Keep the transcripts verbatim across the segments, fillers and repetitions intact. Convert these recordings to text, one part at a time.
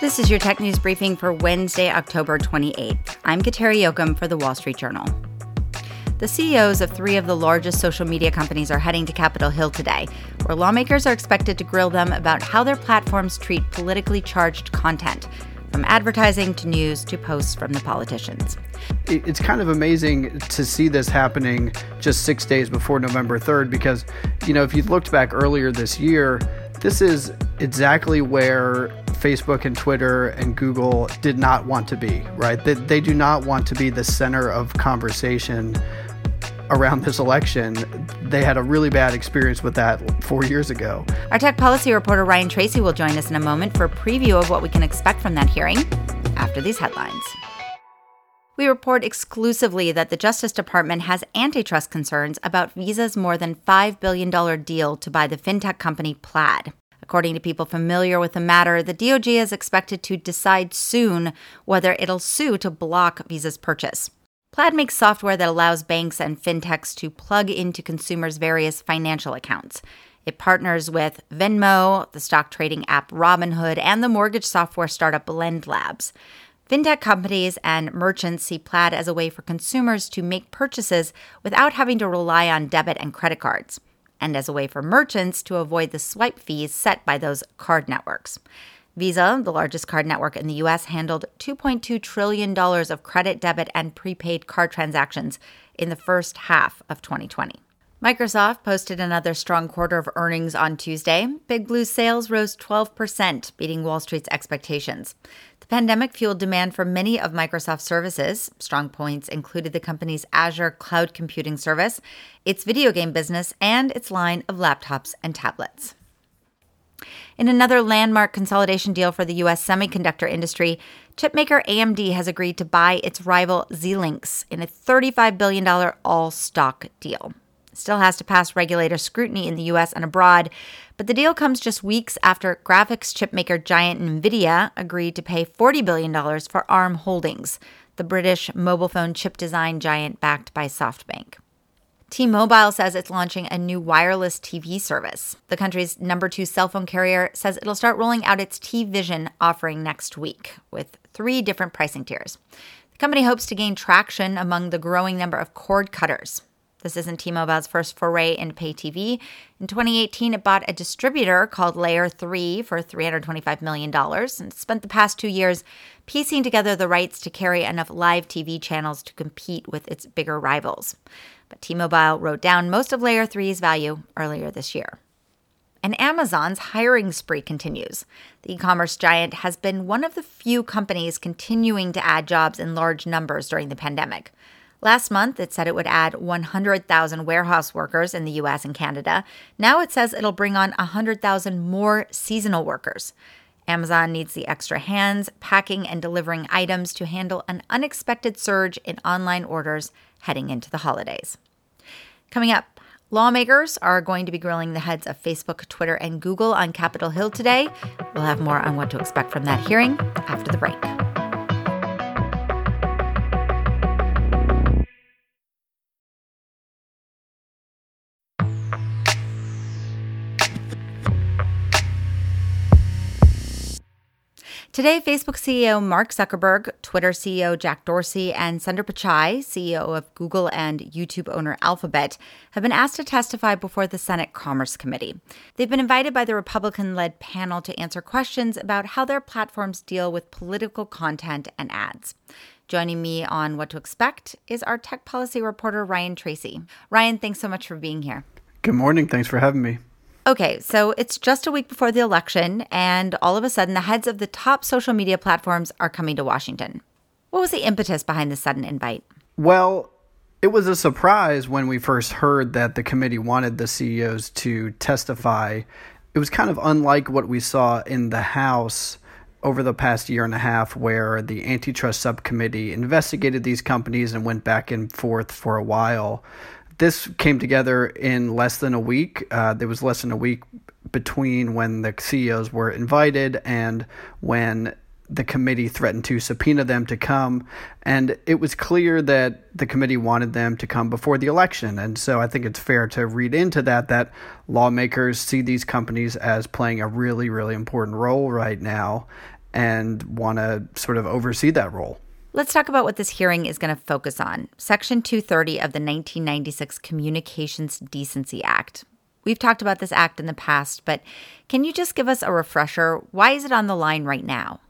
This is your tech news briefing for Wednesday, October twenty-eighth. I'm Kateri Jochum for The Wall Street Journal. The C E Os of three of the largest social media companies are heading to Capitol Hill today, where lawmakers are expected to grill them about how their platforms treat politically charged content, from advertising to news to posts from the politicians. It's kind of amazing to see this happening just six days before November third, because, you know, if you looked back earlier this year, this is exactly where Facebook and Twitter and Google did not want to be, right? They, they do not want to be the center of conversation around this election. They had a really bad experience with that four years ago. Our tech policy reporter Ryan Tracy will join us in a moment for a preview of what we can expect from that hearing after these headlines. We report exclusively that the Justice Department has antitrust concerns about Visa's more than five billion dollars deal to buy the fintech company Plaid. According to people familiar with the matter, the D O J is expected to decide soon whether it'll sue to block Visa's purchase. Plaid makes software that allows banks and fintechs to plug into consumers' various financial accounts. It partners with Venmo, the stock trading app Robinhood, and the mortgage software startup Blend Labs. Fintech companies and merchants see Plaid as a way for consumers to make purchases without having to rely on debit and credit cards, and as a way for merchants to avoid the swipe fees set by those card networks. Visa, the largest card network in the U S, handled two point two trillion dollars of credit, debit, and prepaid card transactions in the first half of twenty twenty. Microsoft posted another strong quarter of earnings on Tuesday. Big Blue's sales rose twelve percent, beating Wall Street's expectations. The pandemic fueled demand for many of Microsoft's services. Strong points included the company's Azure cloud computing service, its video game business, and its line of laptops and tablets. In another landmark consolidation deal for the U S semiconductor industry, chipmaker A M D has agreed to buy its rival Xilinx in a thirty-five billion dollars all-stock deal. It still has to pass regulator scrutiny in the U S and abroad, but the deal comes just weeks after graphics chipmaker giant NVIDIA agreed to pay forty billion dollars for ARM Holdings, the British mobile phone chip design giant backed by SoftBank. T-Mobile says it's launching a new wireless T V service. The country's number two cell phone carrier says it'll start rolling out its T-Vision offering next week with three different pricing tiers. The company hopes to gain traction among the growing number of cord cutters. This isn't T-Mobile's first foray into pay T V. In twenty eighteen, it bought a distributor called Layer three for three hundred twenty-five million dollars and spent the past two years piecing together the rights to carry enough live T V channels to compete with its bigger rivals. But T-Mobile wrote down most of Layer three's value earlier this year. And Amazon's hiring spree continues. The e-commerce giant has been one of the few companies continuing to add jobs in large numbers during the pandemic. Last month, it said it would add one hundred thousand warehouse workers in the U S and Canada. Now it says it'll bring on one hundred thousand more seasonal workers. Amazon needs the extra hands, packing and delivering items to handle an unexpected surge in online orders heading into the holidays. Coming up, lawmakers are going to be grilling the heads of Facebook, Twitter, and Google on Capitol Hill today. We'll have more on what to expect from that hearing after the break. Today, Facebook C E O Mark Zuckerberg, Twitter C E O Jack Dorsey, and Sundar Pichai, C E O of Google and YouTube owner Alphabet, have been asked to testify before the Senate Commerce Committee. They've been invited by the Republican-led panel to answer questions about how their platforms deal with political content and ads. Joining me on What to Expect is our tech policy reporter, Ryan Tracy. Ryan, thanks so much for being here. Good morning. Thanks for having me. Okay, so it's just a week before the election, and all of a sudden, the heads of the top social media platforms are coming to Washington. What was the impetus behind this sudden invite? Well, it was a surprise when we first heard that the committee wanted the C E Os to testify. It was kind of unlike what we saw in the House over the past year and a half, where the antitrust subcommittee investigated these companies and went back and forth for a while. This came together in less than a week. Uh, there was less than a week between when the C E Os were invited and when the committee threatened to subpoena them to come. And it was clear that the committee wanted them to come before the election. And so I think it's fair to read into that, that lawmakers see these companies as playing a really, really important role right now. and want to sort of oversee that role. Let's talk about what this hearing is going to focus on. Section two thirty of the nineteen ninety-six Communications Decency Act. We've talked about this act in the past, but can you just give us a refresher? Why is it on the line right now?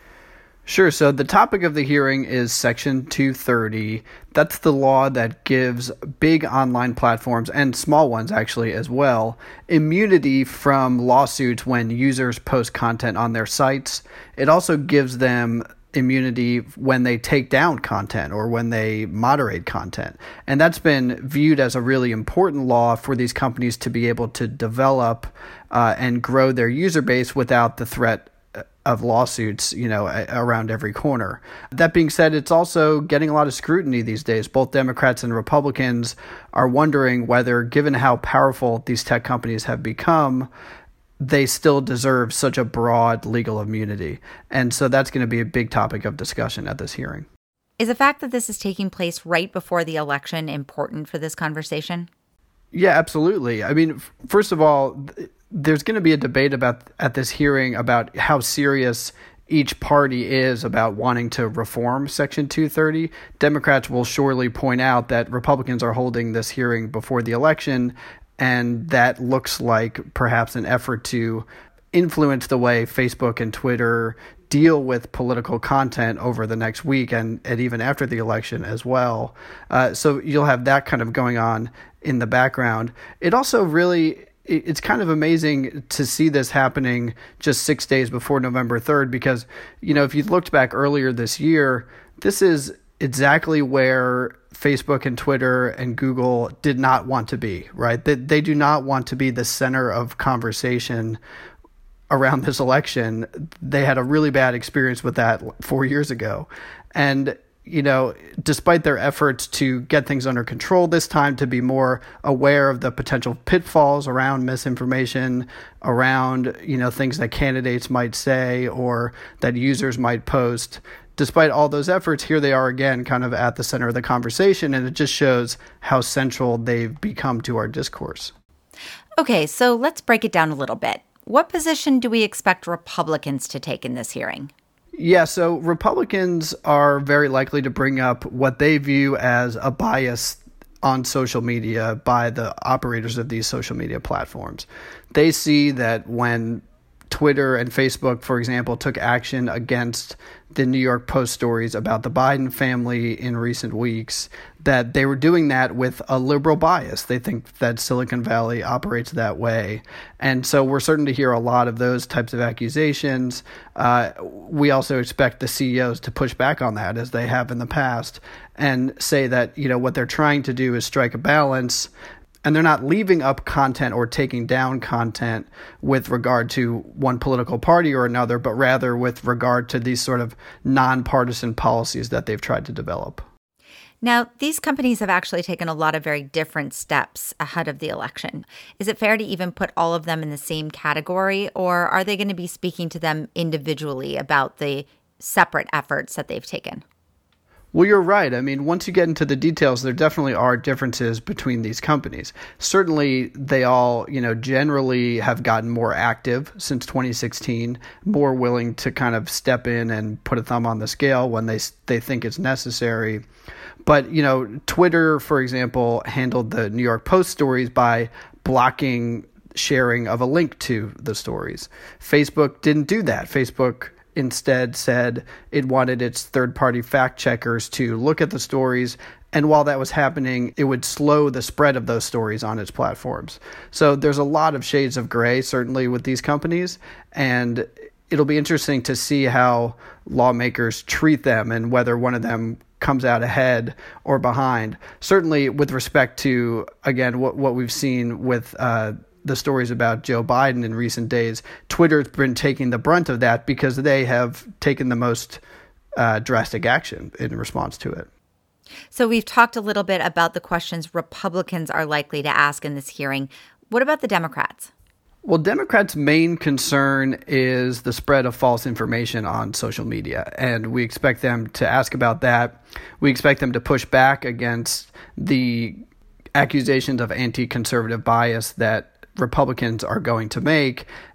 Sure. So the topic of the hearing is Section two thirty. That's the law that gives big online platforms, and small ones actually as well, immunity from lawsuits when users post content on their sites. It also gives them immunity when they take down content or when they moderate content. And that's been viewed as a really important law for these companies to be able to develop uh, and grow their user base without the threat of lawsuits, you know, around every corner. That being said, it's also getting a lot of scrutiny these days. Both Democrats and Republicans are wondering whether, given how powerful these tech companies have become, they still deserve such a broad legal immunity. And so that's going to be a big topic of discussion at this hearing. Is the fact that this is taking place right before the election important for this conversation? Yeah, absolutely. I mean, first of all, there's going to be a debate about at this hearing about how serious each party is about wanting to reform Section two thirty. Democrats will surely point out that Republicans are holding this hearing before the election, and that looks like perhaps an effort to influence the way Facebook and Twitter deal with political content over the next week and, and even after the election as well. Uh, so you'll have that kind of going on in the background. It also really, it's kind of amazing to see this happening just six days before November third, because, you know, if you looked back earlier this year, this is exactly where Facebook and Twitter and Google did not want to be, right? They, they do not want to be the center of conversation around this election. They had a really bad experience with that four years ago. And, you know, despite their efforts to get things under control this time, to be more aware of the potential pitfalls around misinformation, around, you know, things that candidates might say or that users might post, despite all those efforts, here they are again, kind of at the center of the conversation, and it just shows how central they've become to our discourse. Okay, so let's break it down a little bit. What position do we expect Republicans to take in this hearing? Yeah, so Republicans are very likely to bring up what they view as a bias on social media by the operators of these social media platforms. They see that when Twitter and Facebook, for example, took action against the New York Post stories about the Biden family in recent weeks, that they were doing that with a liberal bias. They think that Silicon Valley operates that way. And so we're certain to hear a lot of those types of accusations. Uh, we also expect the C E Os to push back on that, as they have in the past, and say that, you know, what they're trying to do is strike a balance, and they're not leaving up content or taking down content with regard to one political party or another, but rather with regard to these sort of nonpartisan policies that they've tried to develop. Now, these companies have actually taken a lot of very different steps ahead of the election. Is it fair to even put all of them in the same category, or are they going to be speaking to them individually about the separate efforts that they've taken? Well, you're right. I mean, once you get into the details, there definitely are differences between these companies. Certainly, they all, you know, generally have gotten more active since twenty sixteen, more willing to kind of step in and put a thumb on the scale when they they think it's necessary. But, you know, Twitter, for example, handled the New York Post stories by blocking sharing of a link to the stories. Facebook didn't do that. Facebook instead said it wanted its third-party fact checkers to look at the stories, and while that was happening, it would slow the spread of those stories on its platforms. So there's a lot of shades of gray, certainly, with these companies, and it'll be interesting to see how lawmakers treat them and whether one of them comes out ahead or behind. Certainly with respect to, again, what, what we've seen with uh, the stories about Joe Biden in recent days, Twitter's been taking the brunt of that because they have taken the most uh, drastic action in response to it. So we've talked a little bit about the questions Republicans are likely to ask in this hearing. What about the Democrats? Well, Democrats' main concern is the spread of false information on social media, and we expect them to ask about that. We expect them to push back against the accusations of anti-conservative bias that Republicans are going to make,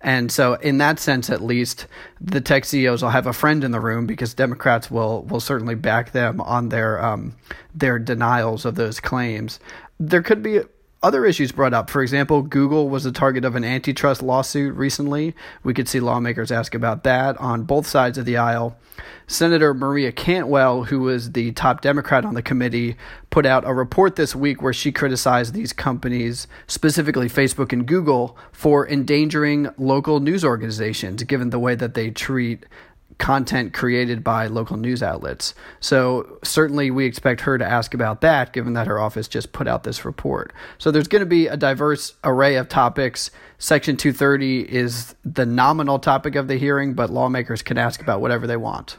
And so in that sense, at least, the tech C E Os will have a friend in the room because Democrats will will certainly back them on their um, their denials of those claims. There could be other issues brought up. For example, Google was the target of an antitrust lawsuit recently. We could see lawmakers ask about that on both sides of the aisle. Senator Maria Cantwell, who was the top Democrat on the committee, put out a report this week where she criticized these companies, specifically Facebook and Google, for endangering local news organizations, given the way that they treat content created by local news outlets. So certainly we expect her to ask about that, given that her office just put out this report. So there's going to be a diverse array of topics. Section two thirty is the nominal topic of the hearing, but lawmakers can ask about whatever they want.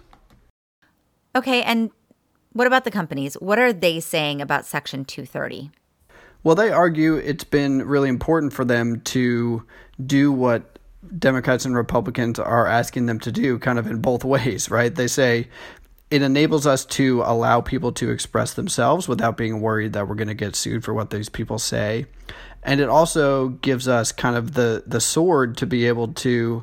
Okay, and what about the companies? What are they saying about Section two thirty? Well, they argue it's been really important for them to do what Democrats and Republicans are asking them to do, kind of in both ways, right? They say it enables us to allow people to express themselves without being worried that we're going to get sued for what these people say. And it also gives us kind of the, the sword to be able to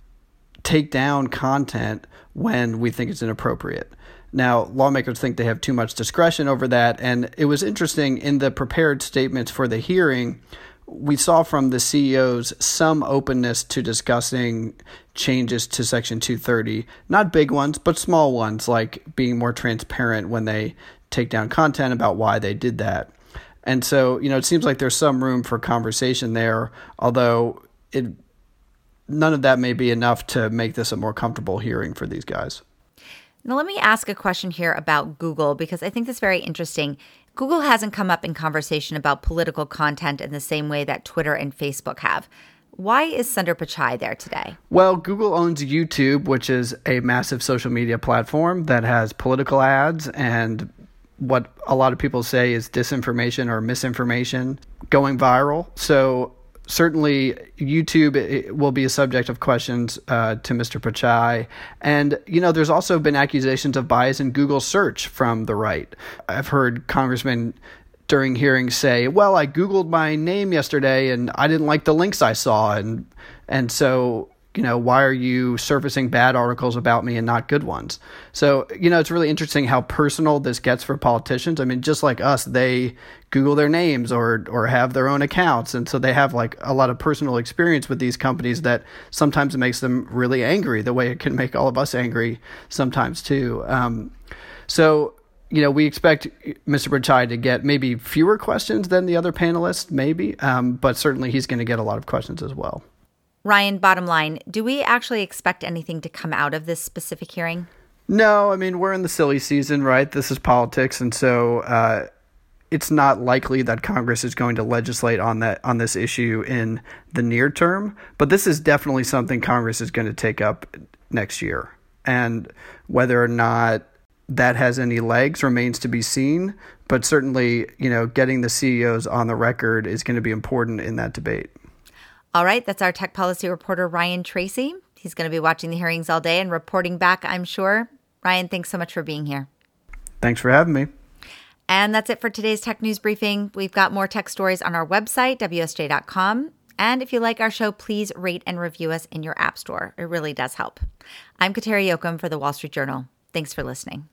take down content when we think it's inappropriate. Now, lawmakers think they have too much discretion over that. And it was interesting in the prepared statements for the hearing, we saw from the C E Os some openness to discussing changes to Section two thirty, not big ones, but small ones, like being more transparent when they take down content about why they did that. And so, you know, it seems like there's some room for conversation there, although it none of that may be enough to make this a more comfortable hearing for these guys. Now, let me ask a question here about Google, because I think this is very interesting. Google hasn't come up in conversation about political content in the same way that Twitter and Facebook have. Why is Sundar Pichai there today? Well, Google owns YouTube, which is a massive social media platform that has political ads and what a lot of people say is disinformation or misinformation going viral. So certainly, YouTube will be a subject of questions uh, to Mister Pichai. And, you know, there's also been accusations of bias in Google search from the right. I've heard congressmen during hearings say, well, I Googled my name yesterday and I didn't like the links I saw. And, and so, you know, why are you surfacing bad articles about me and not good ones? So, you know, it's really interesting how personal this gets for politicians. I mean, just like us, they Google their names or or have their own accounts. And so they have like a lot of personal experience with these companies that sometimes makes them really angry, the way it can make all of us angry sometimes too. Um, so, you know, we expect Mister Pichai to get maybe fewer questions than the other panelists, maybe, um, but certainly he's going to get a lot of questions as well. Ryan, bottom line, do we actually expect anything to come out of this specific hearing? No, I mean, we're in the silly season, right? This is politics. And so uh, it's not likely that Congress is going to legislate on that on this issue in the near term. But this is definitely something Congress is going to take up next year. And whether or not that has any legs remains to be seen. But certainly, you know, getting the C E Os on the record is going to be important in that debate. All right, that's our tech policy reporter, Ryan Tracy. He's going to be watching the hearings all day and reporting back, I'm sure. Ryan, thanks so much for being here. Thanks for having me. And that's it for today's Tech News Briefing. We've got more tech stories on our website, W S J dot com. And if you like our show, please rate and review us in your app store. It really does help. I'm Kateri Jochum for The Wall Street Journal. Thanks for listening.